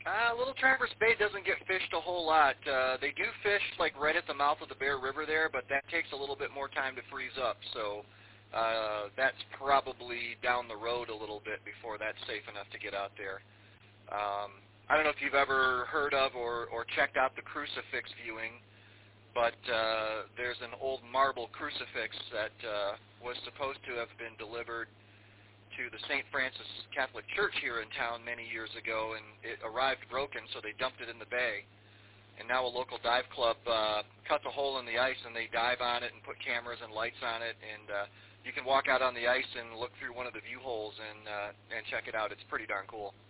Little Traverse Bay doesn't get fished a whole lot. They do fish like right at the mouth of the Bear River there, but that takes a little bit more time to freeze up. So that's probably down the road a little bit before that's safe enough to get out there. I don't know if you've ever heard of or checked out the crucifix viewing, but there's an old marble crucifix that was supposed to have been delivered to the St. Francis Catholic Church here in town many years ago, and it arrived broken, so they dumped it in the bay. And now a local dive club cuts a hole in the ice, and they dive on it and put cameras and lights on it, and you can walk out on the ice and look through one of the view holes and check it out. It's pretty darn cool.